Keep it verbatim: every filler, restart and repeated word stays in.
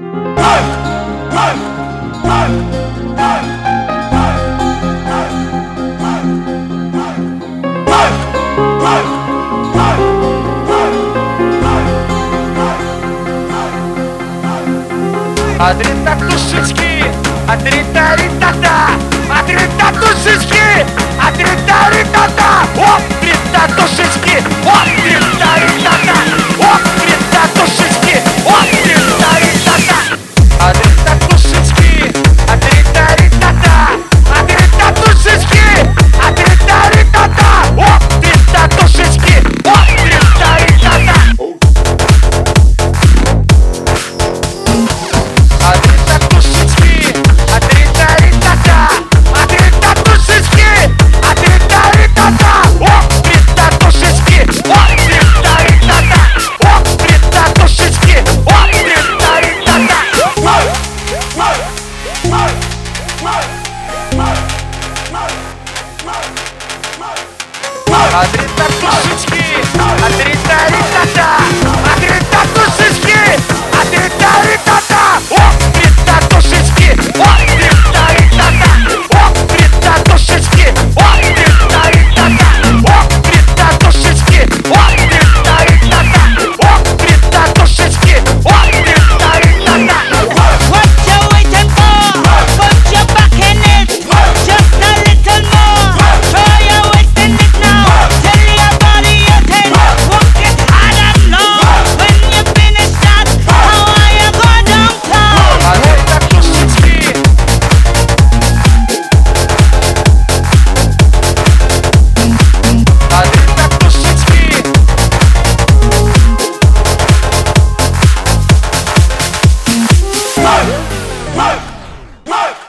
Adrita Tuszyczki, Adrita Ritata, Adrita Tuszyczki, Adrita Ritata, o, Adrita Tuszyczki, o, Adrita Ritata, o, Adrita Tuszyczki, o, Adrita Ritata, Adrita Tuszyczki, Adrita Ritata, Adrita Tuszyczki, Adrita Ritata, o, Adrita Tuszyczki, o, Adrita Ritata. Adrita Tuszyczki, Adrita Ritata, Adrita Tuszyczki, Adrita Ritata, o, Adrita Tuszyczki, o, Adrita Ritata, o, Adrita Tuszyczki, o, Adrita Ritata. Adrita Tuszyczki, Adrita Ritata, Adrita Tuszyczki, Adrita Ritata, o, Adrita Tuszyczki, o, Adrita Ritata, o, Adrita Tuszyczki, o, Adrita Ritata, o, Adrita Tuszyczki, o, Adrita Ritata, o, Adrita Tuszyczki, o, Adrita Ritata. What you waiting for? Put your back in it. Just a little more. Throw your waist in it now. Tell your body you're ten. Walk it hard and long. When you finish that, how are you go downtown? Adrita Tuszyczki, Adrita Tuszyczki, Mark, Mark, Mark.